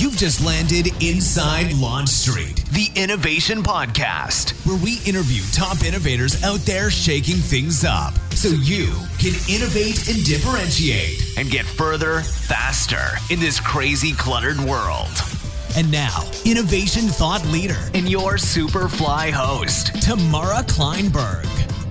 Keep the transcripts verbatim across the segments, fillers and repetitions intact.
You've just landed inside Launch Street, the Innovation Podcast, where we interview top innovators out there shaking things up so you can innovate and differentiate and get further, faster in this crazy, cluttered world. And now, innovation thought leader and your Superfly host, Tamara Kleinberg.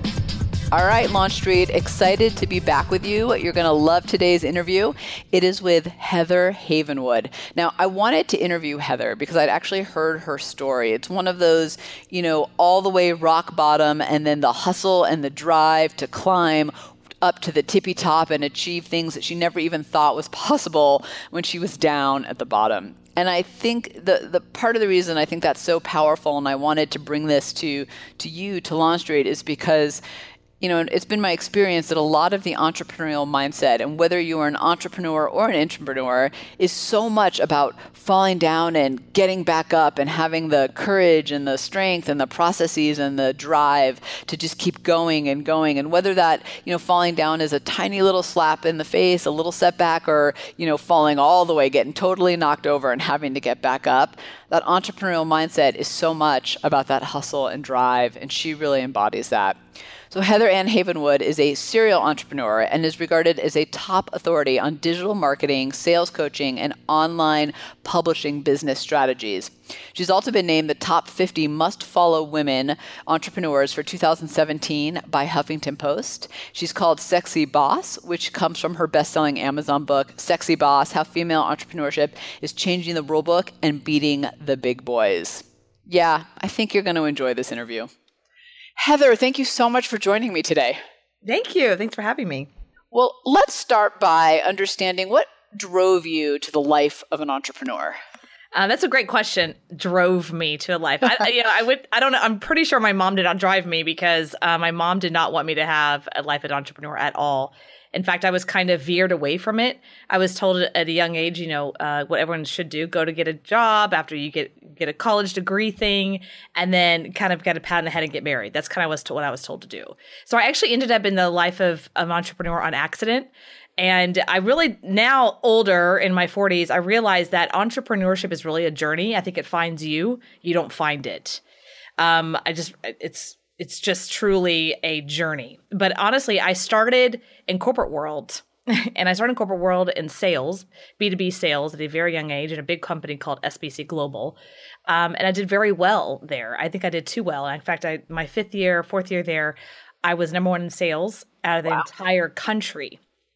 All right, Launch Street, excited to be back with you. You're going to love today's interview. It is with Heather Havenwood. Now, I wanted to interview Heather because I'd actually heard her story. It's one of those, you know, all the way rock bottom and then the hustle and the drive to climb up to the tippy top and achieve things that she never even thought was possible when she was down at the bottom. And I think the the part of the reason I think that's so powerful and I wanted to bring this to to you, to Launch Street, is because you know, it's been my experience that a lot of the entrepreneurial mindset, and whether you are an entrepreneur or an intrapreneur, is so much about falling down and getting back up and having the courage and the strength and the processes and the drive to just keep going and going. And whether that, you know, falling down is a tiny little slap in the face, a little setback, or, you know, falling all the way, getting totally knocked over and having to get back up, that entrepreneurial mindset is so much about that hustle and drive, and she really embodies that. So Heather Ann Havenwood is a serial entrepreneur and is regarded as a top authority on digital marketing, sales coaching, and online publishing business strategies. She's also been named the top fifty must-follow women entrepreneurs for two thousand seventeen by Huffington Post. She's called Sexy Boss, which comes from her best-selling Amazon book, Sexy Boss: How Female Entrepreneurship is Changing the Rulebook and Beating the Big Boys. Yeah, I think you're going to enjoy this interview. Heather, thank you so much for joining me today. Thank you. Thanks for having me. Well, let's start by understanding what drove you to the life of an entrepreneur. Uh, that's a great question. Drove me to a life. I, you know, I would. I don't know. I'm pretty sure my mom did not drive me because uh, my mom did not want me to have a life as an entrepreneur at all. In fact, I was kind of veered away from it. I was told at a young age, you know, uh, what everyone should do: go to get a job after you get get a college degree thing, and then kind of get a pat on the head and get married. That's kind of was to, what I was told to do. So I actually ended up in the life of an entrepreneur on accident. And I really, now older in my forties, I realized that entrepreneurship is really a journey. I think it finds you. You don't find it. Um, I just, it's, it's just truly a journey. But honestly, I started in corporate world. And I started in corporate world in sales, B two B sales at a very young age in a big company called S B C Global. Um, and I did very well there. I think I did too well. And in fact, I, my fifth year, fourth year there, I was number one in sales out of the wow. entire country.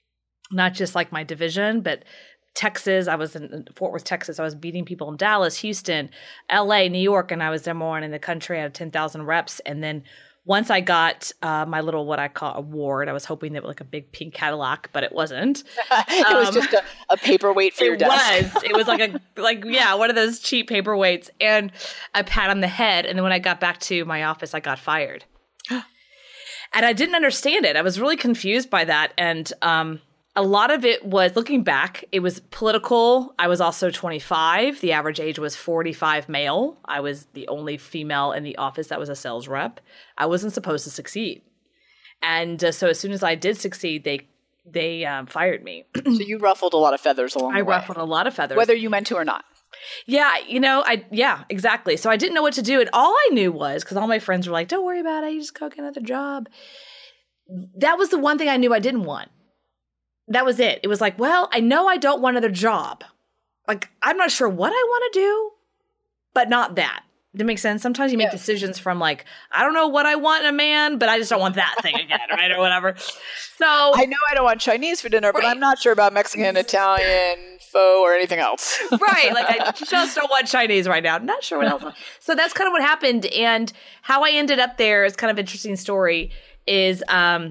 Not just like my division, but Texas. I was in Fort Worth, Texas. I was beating people in Dallas, Houston, L A, New York, and I was number one in the country out of ten thousand reps. And then once I got uh, my little, what I call award, I was hoping that it was like a big pink Cadillac, but it wasn't. It um, was just a, a paperweight for your desk. It was. It was like a, like, yeah, one of those cheap paperweights and a pat on the head. And then when I got back to my office, I got fired. And I didn't understand it. I was really confused by that. And, um, a lot of it was, looking back, it was political. I was also twenty-five. The average age was forty-five male. I was the only female in the office that was a sales rep. I wasn't supposed to succeed. And uh, so as soon as I did succeed, they they um, fired me. So you ruffled a lot of feathers along I the way. I ruffled a lot of feathers. Whether you meant to or not. Yeah, you know, I yeah, exactly. So I didn't know what to do. And all I knew was, because all my friends were like, don't worry about it. You just go get another job. That was the one thing I knew I didn't want. That was it. It was like, well, I know I don't want another job. Like, I'm not sure what I want to do, but not that. Does that make sense? Sometimes you make yeah. decisions from like, I don't know what I want in a man, but I just don't want that thing again, right? Or whatever. So I know I don't want Chinese for dinner, right. but I'm not sure about Mexican, Italian, pho, or anything else. Right. Like, I just don't want Chinese right now. Not sure what else. So that's kind of what happened. And how I ended up there is kind of an interesting story is, um,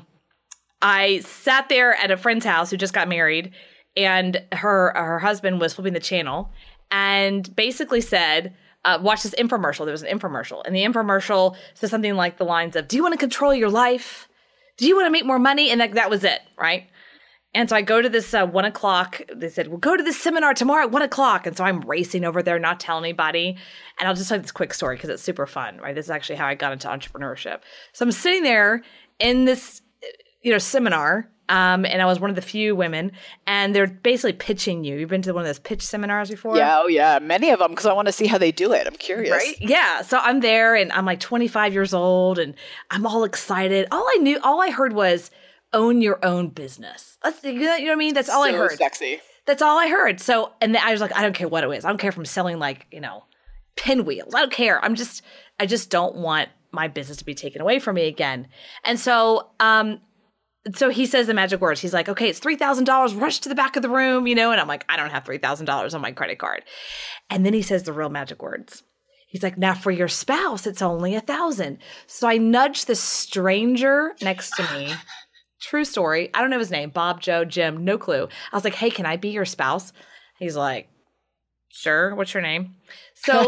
I sat there at a friend's house who just got married, and her her husband was flipping the channel and basically said, uh, watch this infomercial. There was an infomercial. And the infomercial said something like the lines of, do you want to control your life? Do you want to make more money? And that, that was it, right? And so I go to this uh, one o'clock. They said, well, go to this seminar tomorrow at one o'clock. And so I'm racing over there, not telling anybody. And I'll just tell you this quick story because it's super fun, right? This is actually how I got into entrepreneurship. So I'm sitting there in this, you know, seminar Um, and I was one of the few women, and they're basically pitching you. You've been to one of those pitch seminars before? Yeah, oh yeah, many of them, because I want to see how they do it. I'm curious. Right? Yeah. So I'm there, and I'm like twenty-five years old, and I'm all excited. All I knew, all I heard was own your own business. That's, you know what I mean? That's all so I heard. Sexy. That's all I heard. So, and then I was like, I don't care what it is. I don't care if I'm selling like, you know, pinwheels. I don't care. I'm just, I just don't want my business to be taken away from me again. And so, um, So he says the magic words. He's like, okay, it's three thousand dollars. Rush to the back of the room, you know? And I'm like, I don't have three thousand dollars on my credit card. And then he says the real magic words. He's like, now for your spouse, it's only a thousand. So I nudged the stranger next to me. True story. I don't know his name. Bob, Joe, Jim, no clue. I was like, hey, can I be your spouse? He's like, sure. What's your name? So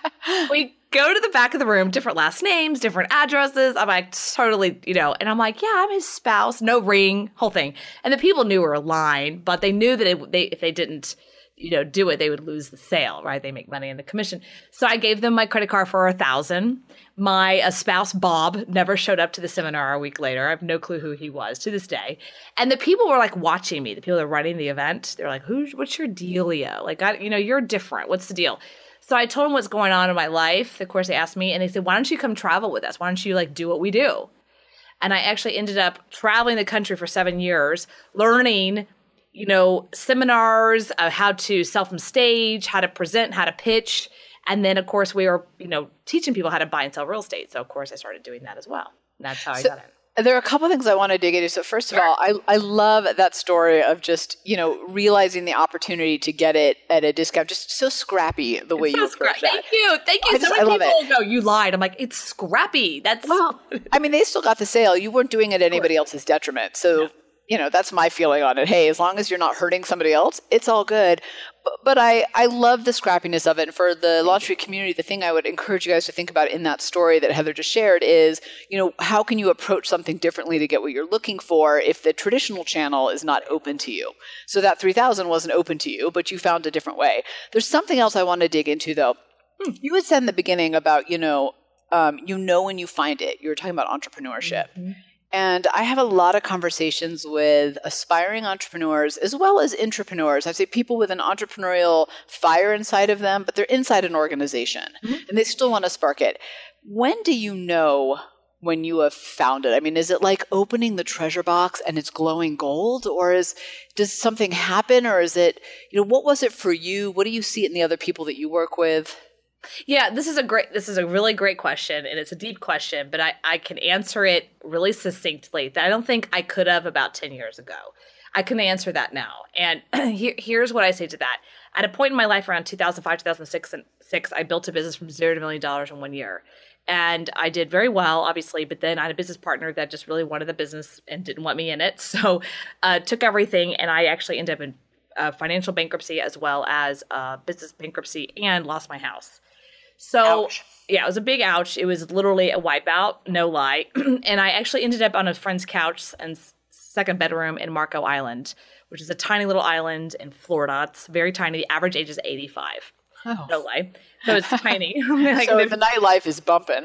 we go to the back of the room, different last names, different addresses. I'm like, totally, you know, and I'm like, yeah, I'm his spouse, no ring, whole thing. And the people knew we were lying, but they knew that it, they, if they didn't, you know, do it, they would lose the sale, right? They make money in the commission. So I gave them my credit card for a thousand. My uh, spouse, Bob, never showed up to the seminar a week later. I have no clue who he was to this day. And the people were like watching me, the people that were running the event. They're like, who's, what's your dealio? Like, I, you know, you're different. What's the deal? So I told them what's going on in my life. Of course, they asked me, and they said, why don't you come travel with us? Why don't you like do what we do? And I actually ended up traveling the country for seven years, learning, you know, seminars, uh, how to sell from stage, how to present, how to pitch. And then, of course, we were, you know, teaching people how to buy and sell real estate. So, of course, I started doing that as well. And that's how so- I got in. There are a couple of things I want to dig into. So first of all, I, I love that story of just, you know, realizing the opportunity to get it at a discount. Just so scrappy the way It's you so approach scra- that. Thank you. Thank you. I So just- many I love people go, you lied. I'm like, it's scrappy. That's Well, I mean, they still got the sale. You weren't doing it at anybody else's detriment. So, yeah. you know, that's my feeling on it. Hey, as long as you're not hurting somebody else, it's all good. But, but I, I love the scrappiness of it. And for the Launch Street community, the thing I would encourage you guys to think about in that story that Heather just shared is, you know, how can you approach something differently to get what you're looking for if the traditional channel is not open to you? So that three thousand wasn't open to you, but you found a different way. There's something else I want to dig into, though. Hmm. You had said in the beginning about, you know, um, you know when you find it. You were talking about entrepreneurship. Mm-hmm. And I have a lot of conversations with aspiring entrepreneurs as well as intrapreneurs. I say people with an entrepreneurial fire inside of them, but they're inside an organization mm-hmm. and they still want to spark it. When do you know when you have found it? I mean, is it like opening the treasure box and it's glowing gold, or is does something happen, or is it, you know, what was it for you? What do you see in the other people that you work with? Yeah, this is a great, this is a really great question, and it's a deep question, but I, I can answer it really succinctly. I don't think I could have about ten years ago. I can answer that now. And here, here's what I say to that. At a point in my life around two thousand five, two thousand six, and six, I built a business from zero to a million dollars in one year. And I did very well, obviously, but then I had a business partner that just really wanted the business and didn't want me in it. So uh, took everything, and I actually ended up in uh, financial bankruptcy as well as uh, business bankruptcy, and lost my house. So, ouch. Yeah, it was a big ouch. It was literally a wipeout, no lie. And I actually ended up on a friend's couch and second bedroom in Marco Island, which is a tiny little island in Florida. It's very tiny. The average age is eighty-five. Oh. No lie. So it's tiny. Like, so the nightlife is bumping.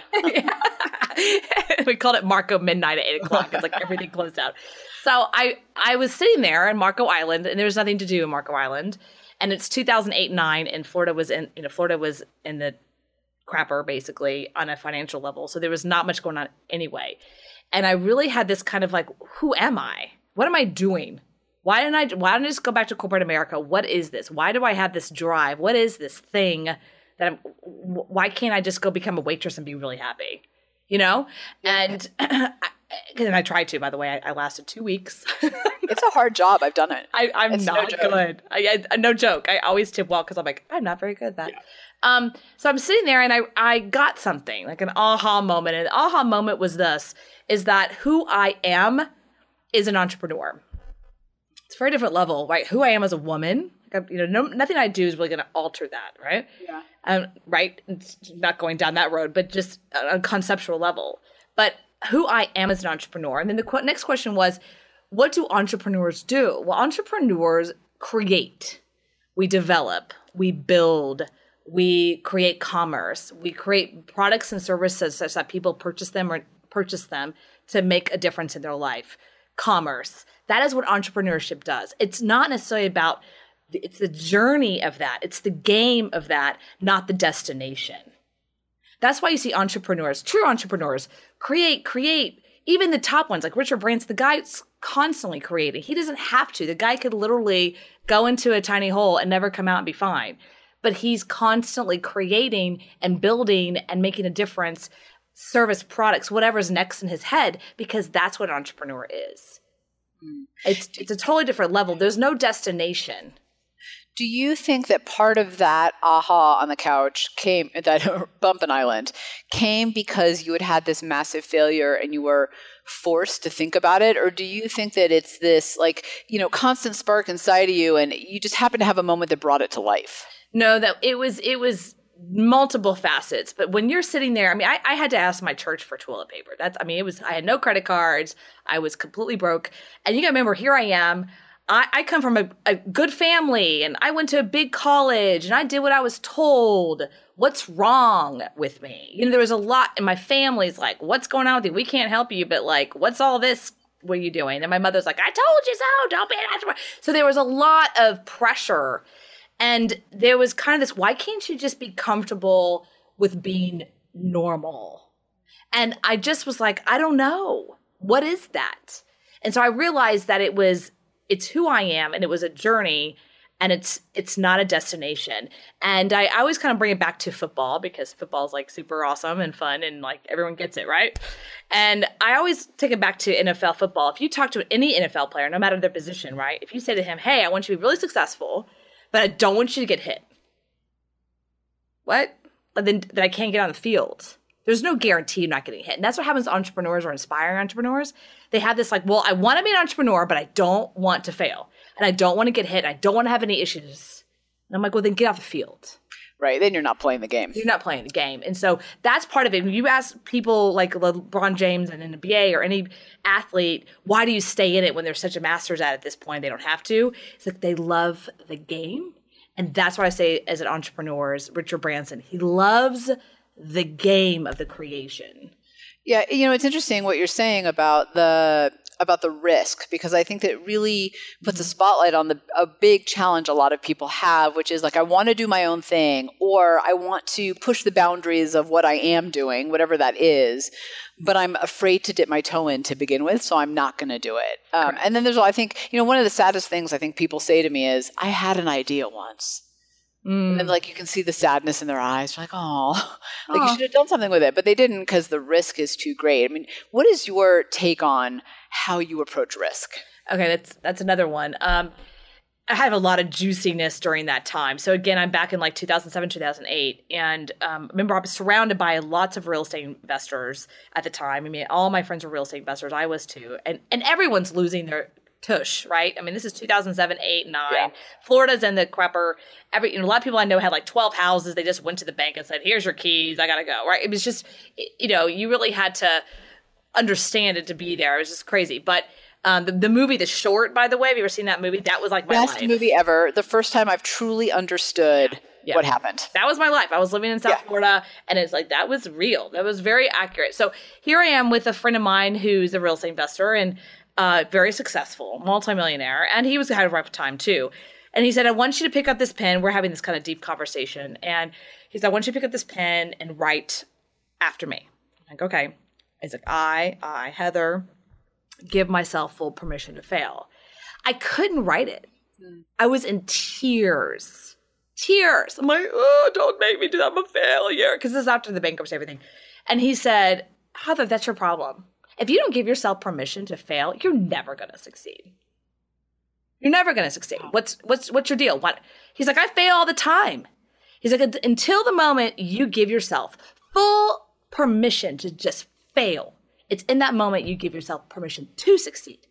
We called it Marco Midnight at eight o'clock. It's like everything closed out. So I, I was sitting there in Marco Island, and there was nothing to do in Marco Island. And it's two thousand eight, nine, and Florida was in, you know, Florida was in the crapper basically on a financial level. So there was not much going on anyway. And I really had this kind of like, who am I? What am I doing? Why didn't I, why didn't I just go back to corporate America? What is this? Why do I have this drive? What is this thing that I'm, why can't I just go become a waitress and be really happy? You know? And, I, and I tried to, by the way, I, I lasted two weeks. It's a hard job. I've done it. I, I'm it's not no good. I, I, no joke. I always tip well because I'm like, I'm not very good at that. Yeah. Um, so I'm sitting there and I, I got something, like an aha moment. And the aha moment was this, is that who I am is an entrepreneur. It's a very different level, right? Who I am as a woman, like I, you know, no, nothing I do is really going to alter that, right? Yeah. Um, right? It's not going down that road, but just a, a conceptual level. But who I am as an entrepreneur. And then the qu- next question was, what do entrepreneurs do? Well, entrepreneurs create, we develop, we build, we create commerce, we create products and services such that people purchase them or purchase them to make a difference in their life. commerce. That is what entrepreneurship does. It's not necessarily about, it's the journey of that. It's the game of that, not the destination. That's why you see entrepreneurs, true entrepreneurs, create, create, even the top ones, like Richard Branson, the guy's constantly creating. He doesn't have to. The guy could literally go into a tiny hole and never come out and be fine. But he's constantly creating and building and making a difference, service, products, whatever's next in his head, because that's what an entrepreneur is. Mm. It's it's a totally different level. There's no destination. Do you think that part of that aha on the couch came, that bump in Island, came because you had had this massive failure and you were forced to think about it? Or do you think that it's this like, you know, constant spark inside of you and you just happened to have a moment that brought it to life? No, that it was, it was multiple facets. But when you're sitting there, I mean, I, I had to ask my church for toilet paper. That's, I mean, it was, I had no credit cards. I was completely broke. And you gotta remember, here I am. I, I come from a, a good family and I went to a big college and I did what I was told. What's wrong with me? You know, there was a lot in my family's like, what's going on with you? We can't help you, but like, what's all this? What are you doing? And my mother's like, I told you so. Don't be an entrepreneur. So there was a lot of pressure. And there was kind of this, why can't you just be comfortable with being normal? And I just was like, I don't know. What is that? And so I realized that it was, it's who I am, and it was a journey, and it's it's not a destination. And I, I always kind of bring it back to football, because football is like super awesome and fun, and like everyone gets it, right? And I always take it back to N F L football. If you talk to any N F L player, no matter their position, right? If you say to him, hey, I want you to be really successful, but I don't want you to get hit. What? And then that I can't get on the field. There's no guarantee of not getting hit. And that's what happens to entrepreneurs or inspiring entrepreneurs. They have this like, well, I want to be an entrepreneur, but I don't want to fail. And I don't want to get hit. And I don't want to have any issues. And I'm like, well, then get off the field. Right. Then you're not playing the game. You're not playing the game. And so that's part of it. When you ask people like LeBron James and N B A or any athlete, why do you stay in it when they're such a master's at it at this point? They don't have to. It's like they love the game. And that's what I say as an entrepreneur is Richard Branson. He loves the game of the creation. Yeah, you know, it's interesting what you're saying about the about the risk, because I think that it really puts a spotlight on the a big challenge a lot of people have, which is like, I want to do my own thing, or I want to push the boundaries of what I am doing, whatever that is, but I'm afraid to dip my toe in to begin with, so I'm not going to do it. Um, and then there's, I think, you know, one of the saddest things I think people say to me is, I had an idea once. Mm. And then, like, you can see the sadness in their eyes. They're like, oh, like Aww. You should have done something with it. But they didn't because the risk is too great. I mean, what is your take on how you approach risk? Okay, that's that's another one. Um, I have a lot of juiciness during that time. So again, I'm back in like two thousand seven, two thousand eight. And um, remember, I was surrounded by lots of real estate investors at the time. I mean, all my friends were real estate investors. I was too. And and everyone's losing their tush, right? I mean, this is two thousand seven, eight, nine. Yeah. Florida's in the crapper. Every, you know, a lot of people I know had like twelve houses. They just went to the bank and said, here's your keys. I got to go, right? It was just, you know, you really had to understand it to be there. It was just crazy. But um, the, the movie, The Short, by the way, have you ever seen that movie? That was like my Best life. movie ever. The first time I've truly understood yeah. what happened. That was my life. I was living in South yeah. Florida, and it's like, that was real. That was very accurate. So here I am with a friend of mine who's a real estate investor, and Uh, very successful, multimillionaire. And he was had a rough time too. And he said, I want you to pick up this pen. We're having this kind of deep conversation. And he said, I want you to pick up this pen and write after me. I'm like, okay. He's like, I, I, Heather, give myself full permission to fail. I couldn't write it. Mm. I was in tears. Tears. I'm like, oh, don't make me do that. I'm a failure. Because this is after the bankruptcy, everything. And he said, Heather, that's your problem. If you don't give yourself permission to fail, you're never going to succeed. You're never going to succeed. What's what's what's your deal? What? He's like, I fail all the time. He's like, until the moment you give yourself full permission to just fail, it's in that moment you give yourself permission to succeed.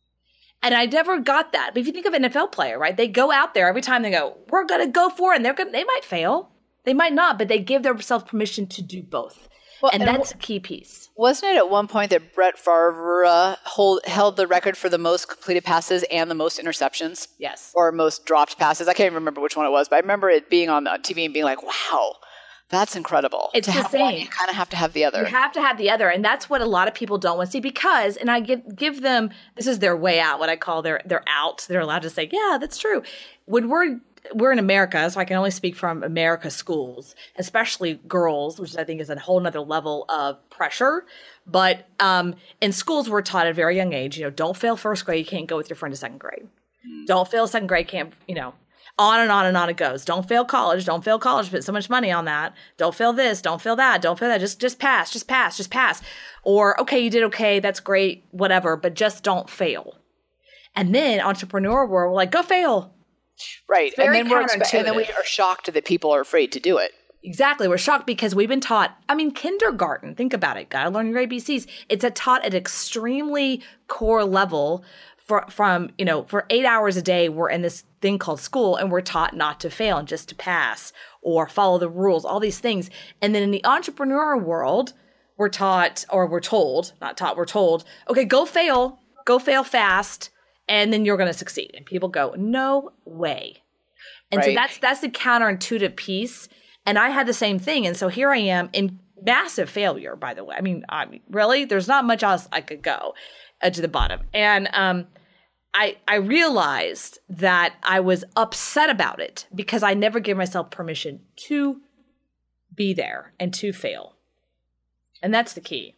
And I never got that. But if you think of an N F L player, right? They go out there every time they go, we're going to go for it. And they're going they might fail. They might not, but they give themselves permission to do both. Well, and, and that's a key piece. Wasn't it at one point that Brett Favre uh, hold, held the record for the most completed passes and the most interceptions? Yes. Or most dropped passes? I can't even remember which one it was, but I remember it being on, on T V and being like, wow, That's incredible. It's to the have same. One, you kind of have to have the other. You have to have the other. And that's what a lot of people don't want to see because, and I give give them, this is their way out, what I call their, their out. They're allowed to say, yeah, that's true. When we're, we're in America, so I can only speak from America schools, especially girls, which I think is a whole nother level of pressure. But um, in schools, we're taught at a very young age, you know, don't fail first grade. You can't go with your friend to second grade. Mm. Don't fail second grade. Can't, you know, on and on and on it goes. Don't fail college. Don't fail college. Put so much money on that. Don't fail this. Don't fail that. Don't fail that. Just just pass. Just pass. Just pass. Or, okay, you did okay. That's great. Whatever. But just don't fail. And then entrepreneur world, we're like, go fail. Right. And then, we're expe- and then we are shocked that people are afraid to do it. Exactly. We're shocked because we've been taught, I mean, kindergarten, think about it. Gotta learn your A B Cs. It's a taught at extremely core level. For, from, you know, for eight hours a day, we're in this thing called school and we're taught not to fail and just to pass or follow the rules, all these things. And then in the entrepreneur world, we're taught or we're told, not taught, we're told, okay, go fail, go fail fast, and then you're going to succeed. And people go, no way. And right. so that's that's the counterintuitive piece. And I had the same thing. And so here I am in massive failure, by the way. I mean, I mean really, there's not much else I could go uh, to the bottom. And um I, I realized that I was upset about it because I never gave myself permission to be there and to fail. And that's the key.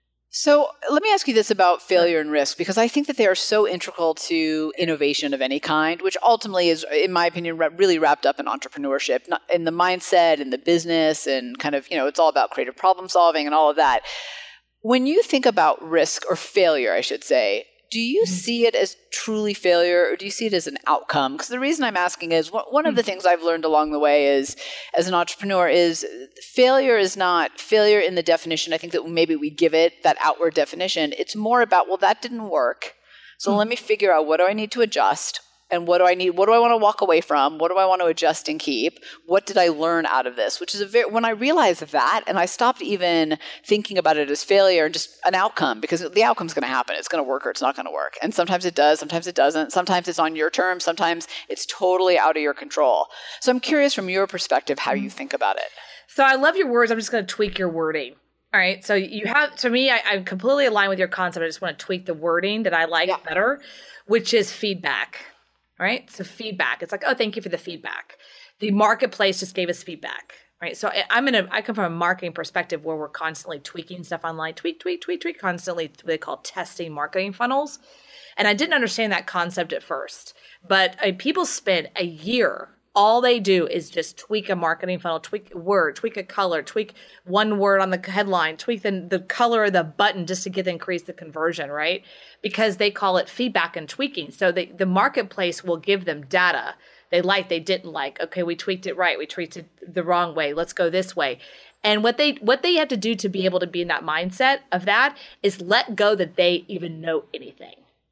So let me ask you this about failure and risk, because I think that they are so integral to innovation of any kind, which ultimately is, in my opinion, really wrapped up in entrepreneurship, not in the mindset and the business and kind of, you know, it's all about creative problem solving and all of that. When you think about risk or failure, I should say, do you see it as truly failure or do you see it as an outcome? Because the reason I'm asking is one of the things I've learned along the way is, as an entrepreneur, is failure is not failure in the definition. I think that maybe we give it that outward definition. It's more about, well, that didn't work. So mm-hmm. let me figure out what do I need to adjust and what do I need? What do I want to walk away from? What do I want to adjust and keep? What did I learn out of this? Which is a very, when I realized that, and I stopped even thinking about it as failure and just an outcome, because the outcome's going to happen. It's going to work or it's not going to work. And sometimes it does, sometimes it doesn't. Sometimes it's on your terms. Sometimes it's totally out of your control. So I'm curious from your perspective how you think about it. So I love your words. I'm just going to tweak your wording. All right. So you have, to me, I, I completely align with your concept. I just want to tweak the wording that I like yeah. better, which is feedback. Right? So feedback. It's like, oh, thank you for the feedback. The marketplace just gave us feedback. Right? So I'm in a, I come from a marketing perspective where we're constantly tweaking stuff online, tweak, tweak, tweak, tweak, constantly what they call testing marketing funnels. And I didn't understand that concept at first, but uh, people spend a year. All they do is just tweak a marketing funnel, tweak a word, tweak a color, tweak one word on the headline, tweak the, the color of the button just to get to increase the conversion, right? Because they call it feedback and tweaking. So they, the marketplace will give them data. They like, they didn't like. Okay, we tweaked it right. We tweaked it the wrong way. Let's go this way. And what they what they have to do to be able to be in that mindset of that is let go that they even know anything.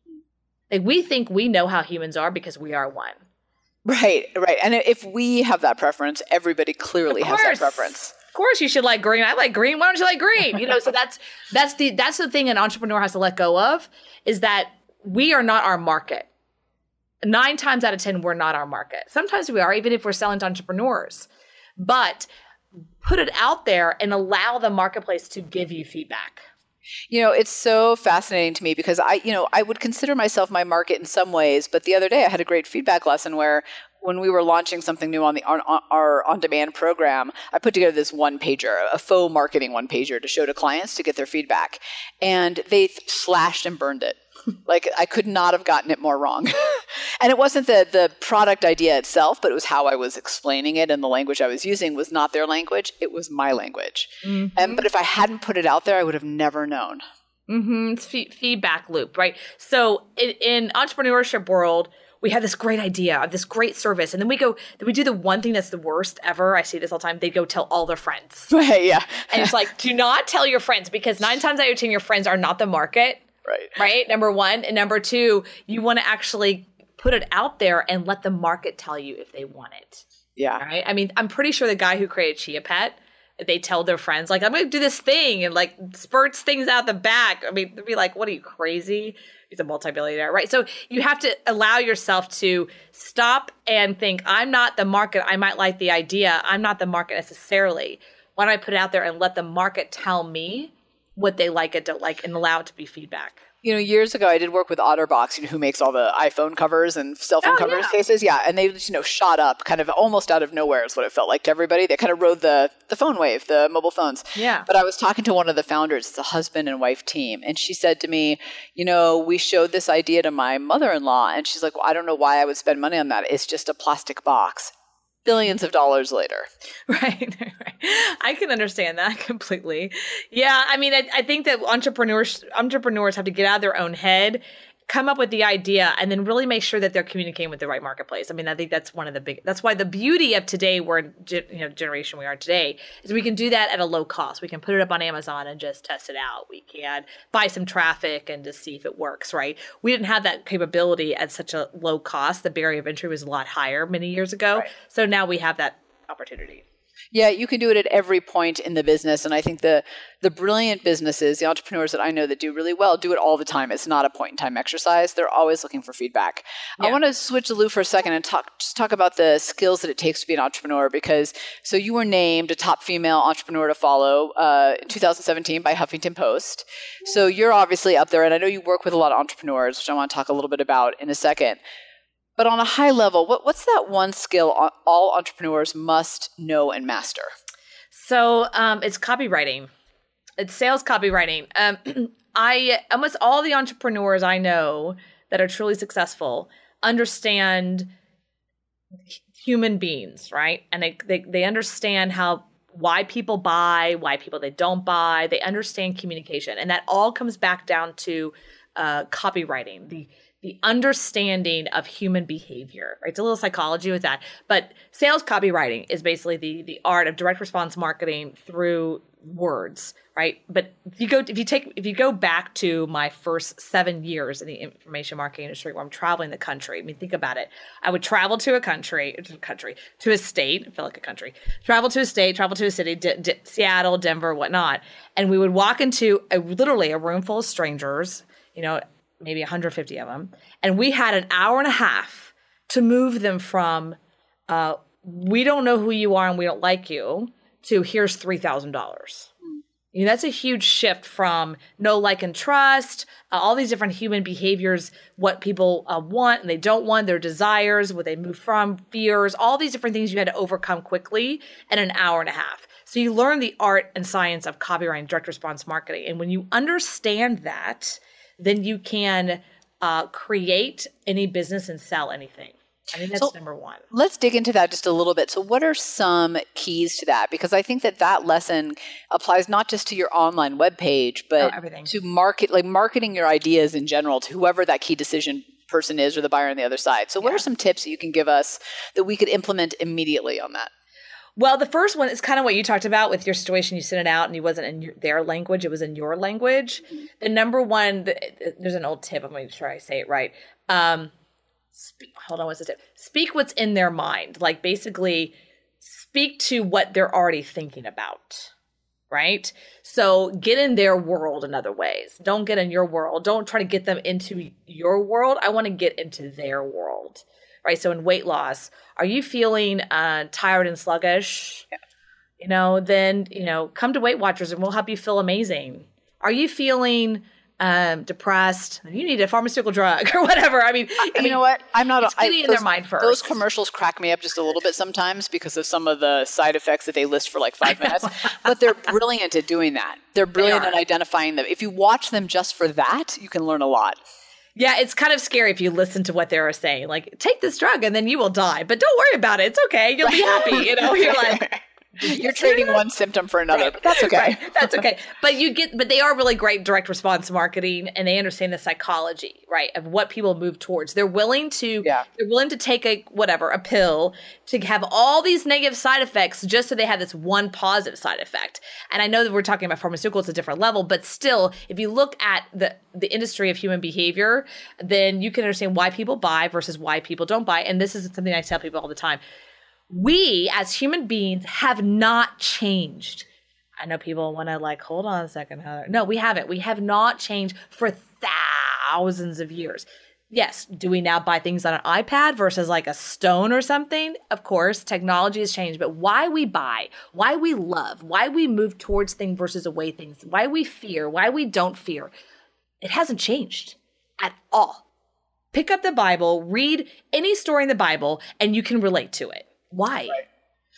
Like we think we know how humans are because we are one. Right, right. And if we have that preference, everybody clearly has that preference. Of course you should like green. I like green. Why don't you like green? You know, so that's that's the that's the thing an entrepreneur has to let go of, is that we are not our market. Nine times out of ten, we're not our market. Sometimes we are, even if we're selling to entrepreneurs. But put it out there and allow the marketplace to give you feedback. You know, it's so fascinating to me because I, you know, I would consider myself my market in some ways, but the other day I had a great feedback lesson where when we were launching something new on the on, our on-demand program, I put together this one-pager, a faux marketing one-pager to show to clients to get their feedback. And they slashed and burned it. Like I could not have gotten it more wrong. And it wasn't the the product idea itself, but it was how I was explaining it and the language I was using was not their language. It was my language. Mm-hmm. And but if I hadn't put it out there, I would have never known. Mm-hmm. It's f- feedback loop, right? So in, in entrepreneurship world, we have this great idea of this great service. And then we go, we do the one thing that's the worst ever. I see this all the time. They go tell all their friends. Right, yeah. And it's like, do not tell your friends, because nine times out of ten, your friends are not the market. Right. Right. Number one. And number two, you want to actually put it out there and let the market tell you if they want it. Yeah. Right. I mean, I'm pretty sure the guy who created Chia Pet, they tell their friends, like, I'm going to do this thing and like spurts things out the back. I mean, they'd be like, what are you, crazy? He's a multi-billionaire, right? So you have to allow yourself to stop and think, I'm not the market. I might like the idea. I'm not the market necessarily. Why don't I put it out there and let the market tell me what they like and don't like and allow it to be feedback? You know, years ago, I did work with OtterBox, you know, who makes all the iPhone covers and cell phone Oh, covers yeah. cases. Yeah. And they just, you know, shot up kind of almost out of nowhere is what it felt like to everybody. They kind of rode the, the phone wave, the mobile phones. Yeah. But I was talking to one of the founders. It's a husband and wife team. And she said to me, you know, we showed this idea to my mother-in-law. And she's like, well, I don't know why I would spend money on that. It's just a plastic box. Billions of dollars later. Right, right. I can understand that completely. Yeah, I mean, I, I think that entrepreneurs entrepreneurs have to get out of their own head, come up with the idea, and then really make sure that they're communicating with the right marketplace. I mean, I think that's one of the big. That's why the beauty of today, we're you know generation we are today, is we can do that at a low cost. We can put it up on Amazon and just test it out. We can buy some traffic and just see if it works. Right? We didn't have that capability at such a low cost. The barrier of entry was a lot higher many years ago. Right. So now we have that opportunity. Yeah, you can do it at every point in the business. And I think the the brilliant businesses, the entrepreneurs that I know that do really well, do it all the time. It's not a point in time exercise. They're always looking for feedback. Yeah. I want to switch the loop for a second and talk just talk about the skills that it takes to be an entrepreneur, because so you were named a top female entrepreneur to follow uh, in two thousand seventeen by Huffington Post. So you're obviously up there, and I know you work with a lot of entrepreneurs, which I want to talk a little bit about in a second. But on a high level, what, what's that one skill all entrepreneurs must know and master? So um, it's copywriting. It's sales copywriting. Um, I almost all the entrepreneurs I know that are truly successful understand human beings, right? And they they, they understand how why people buy, why people they don't buy. They understand communication, and that all comes back down to uh, copywriting. The The understanding of human behavior, right? It's a little psychology with that, but sales copywriting is basically the the art of direct response marketing through words, right? But if you go, if you take, if you go back to my first seven years in the information marketing industry, where I'm traveling the country. I mean, think about it. I would travel to a country, to a country, to a state. I feel like a country. Travel to a state, travel to a city, D- D- Seattle, Denver, whatnot, and we would walk into a literally a room full of strangers. You know. Maybe one hundred fifty of them. And we had an hour and a half to move them from, uh, we don't know who you are and we don't like you, to here's three thousand dollars. Mm. You know, that's a huge shift from know, like, and trust, uh, all these different human behaviors, what people uh, want and they don't want, their desires, what they move from, fears, all these different things you had to overcome quickly in an hour and a half. So you learn the art and science of copywriting, direct response marketing. And when you understand that, then you can uh, create any business and sell anything. I think that's so, number one. Let's dig into that just a little bit. So what are some keys to that? Because I think that that lesson applies not just to your online webpage, but oh, to market, like marketing your ideas in general to whoever that key decision person is or the buyer on the other side. So what yeah. are some tips that you can give us that we could implement immediately on that? Well, the first one is kind of what you talked about with your situation. You sent it out and it wasn't in your, their language. It was in your language. Mm-hmm. The number one, the, there's an old tip. I'm going to try to say it right. Um, speak, hold on, what's the tip? Speak what's in their mind. Like basically speak to what they're already thinking about, right? So get in their world in other ways. Don't get in your world. Don't try to get them into your world. I want to get into their world. Right. So in weight loss, are you feeling uh, tired and sluggish? Yeah. You know, then, you know, come to Weight Watchers and we'll help you feel amazing. Are you feeling um, depressed? You need a pharmaceutical drug or whatever. I mean, I, you mean, know what? I'm not it's I, getting in those, their mind first. Those commercials crack me up just a little bit sometimes because of some of the side effects that they list for like five minutes. But they're brilliant at doing that. They're brilliant they at identifying them. If you watch them just for that, you can learn a lot. Yeah, it's kind of scary if you listen to what they're saying. Like, take this drug and then you will die. But don't worry about it. It's okay. You'll be happy. You know, you're like... You're trading one symptom for another, right. but that's okay. Right. That's okay. But you get, but they are really great direct response marketing, and they understand the psychology, right, of what people move towards. They're willing to, yeah. they're willing to take a whatever a pill to have all these negative side effects just so they have this one positive side effect. And I know that we're talking about pharmaceuticals at a different level, but still, if you look at the the industry of human behavior, then you can understand why people buy versus why people don't buy. And this is something I tell people all the time. We, as human beings, have not changed. I know people want to like, hold on a second, Heather. No, we haven't. We have not changed for thousands of years. Yes. Do we now buy things on an iPad versus like a stone or something? Of course, technology has changed, but why we buy, why we love, why we move towards things versus away things, why we fear, why we don't fear, it hasn't changed at all. Pick up the Bible, read any story in the Bible, and you can relate to it. Why? Right.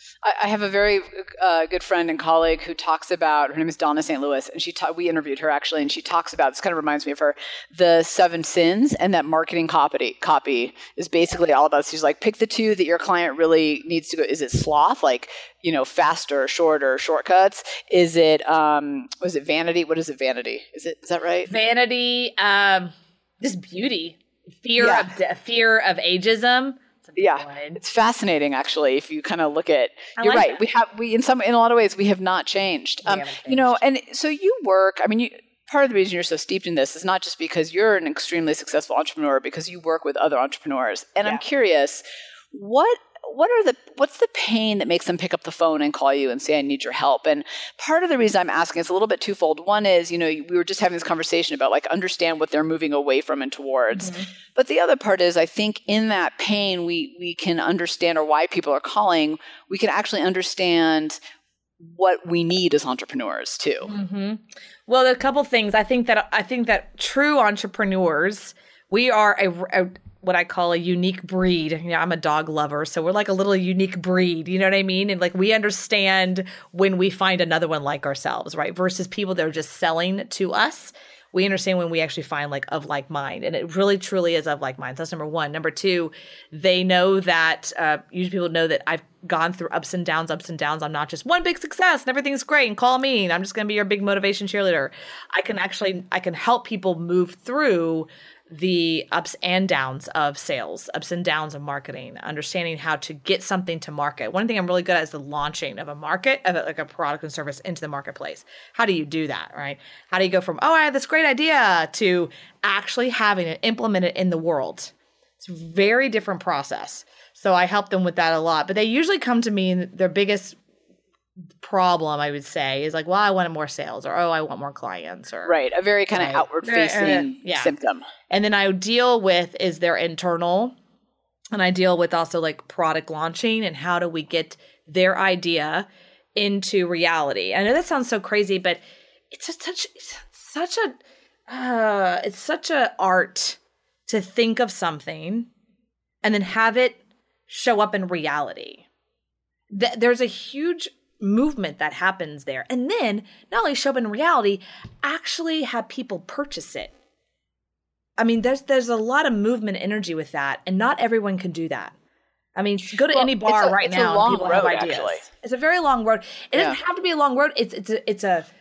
I have a very uh, good friend and colleague who talks about, her name is Donna Saint Louis, and she ta- we interviewed her actually, and she talks about, this kind of reminds me of her, the seven sins, and that marketing copy copy is basically all about, she's like, pick the two that your client really needs to go. Is it sloth, like, you know, faster, shorter, shortcuts? Is it, um, was it vanity? What is it, vanity? Is it, is that right? Vanity, um, just beauty, fear yeah. of fear of ageism. Yeah, one. It's fascinating actually. If you kind of look at, I you're like right. That. We have we in some in a lot of ways we have not changed. Um, changed. You know, and so you work. I mean, you, part of the reason you're so steeped in this is not just because you're an extremely successful entrepreneur, because you work with other entrepreneurs. And yeah. I'm curious, what what are the what's the pain that makes them pick up the phone and call you and say, I need your help? And part of the reason I'm asking is a little bit twofold. One is, you know, we were just having this conversation about like understand what they're moving away from and towards. Mm-hmm. But the other part is I think in that pain, we we can understand, or why people are calling, we can actually understand what we need as entrepreneurs too. Mm-hmm. Well, a couple things. I think that I think that true entrepreneurs, we are a, a what I call a unique breed. You know, I'm a dog lover, so we're like a little unique breed, you know what I mean? And like we understand when we find another one like ourselves, right? Versus people that are just selling to us. We understand when we actually find like of like mind, and it really truly is of like mind. That's number one. Number two, they know that, uh, usually people know that I've gone through ups and downs, ups and downs. I'm not just one big success and everything's great and call me and I'm just going to be your big motivation cheerleader. I can actually, I can help people move through the ups and downs of sales, ups and downs of marketing, understanding how to get something to market. One thing I'm really good at is the launching of a market, of a, like a product and service into the marketplace. How do you do that, right? How do you go from, oh, I have this great idea to actually having it implemented in the world? It's a very different process. So I help them with that a lot. But they usually come to me and their biggest problem, I would say, is like, well, I wanted more sales, or oh, I want more clients, or right, a very kind of right. outward facing uh, yeah. symptom. And then I deal with is their internal, and I deal with also like product launching and how do we get their idea into reality. I know that sounds so crazy, but it's a such it's such a uh, it's such a art to think of something and then have it show up in reality. Th- there's a huge movement that happens there. And then not only show up in reality, actually have people purchase it. I mean, there's there's a lot of movement energy with that, and not everyone can do that. I mean, go to well, any bar a, right now and people road, have ideas. Actually. It's a very long road. It yeah. doesn't have to be a long road. It's it's a it's a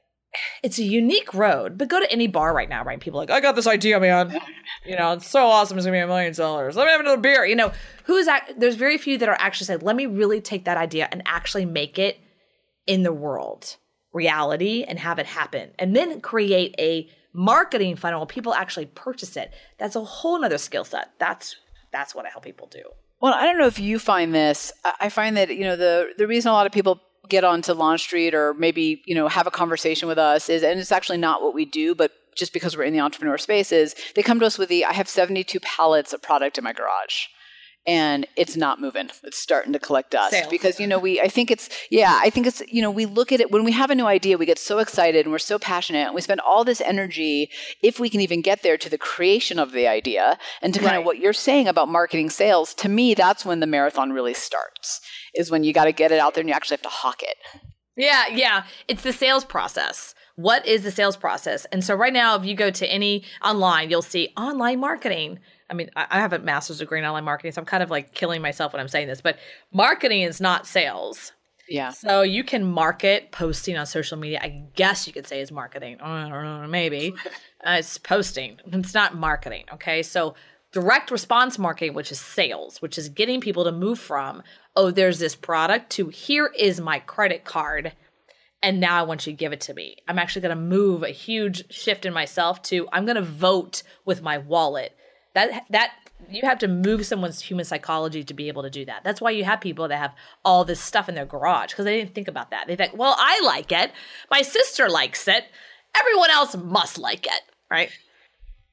it's a unique road. But go to any bar right now, right? People are like, I got this idea, man. You know, it's so awesome. It's gonna be a million dollars. Let me have another beer. You know, who's that? There's very few that are actually saying, let me really take that idea and actually make it in the world reality and have it happen, and then create a marketing funnel where people actually purchase it. That's a whole nother skill set. That's that's what I help people do. Well, I don't know if you find this. I find that, you know, the the reason a lot of people get onto Launch Street or maybe, you know, have a conversation with us is, and it's actually not what we do, but just because we're in the entrepreneur space, is they come to us with the, I have seventy-two pallets of product in my garage. And it's not moving. It's starting to collect dust. Sales. Because, you know, we, I think it's, yeah, I think it's, you know, we look at it, when we have a new idea, we get so excited and we're so passionate and we spend all this energy, if we can even get there, to the creation of the idea and to kind right. of what you're saying about marketing sales. To me, that's when the marathon really starts, is when you got to get it out there and you actually have to hawk it. Yeah, yeah. It's the sales process. What is the sales process? And so right now, if you go to any online, you'll see online marketing. I mean, I have a master's degree in online marketing, so I'm kind of like killing myself when I'm saying this, but marketing is not sales. Yeah. So you can market posting on social media. I guess you could say is marketing. I don't know, maybe. uh, it's posting. It's not marketing, okay? So direct response marketing, which is sales, which is getting people to move from, oh, there's this product, to here is my credit card, and now I want you to give it to me. I'm actually going to move a huge shift in myself to, I'm going to vote with my wallet. That that you have to move someone's human psychology to be able to do that. That's why you have people that have all this stuff in their garage, because they didn't think about that. They think, well, I like it. My sister likes it. Everyone else must like it, right?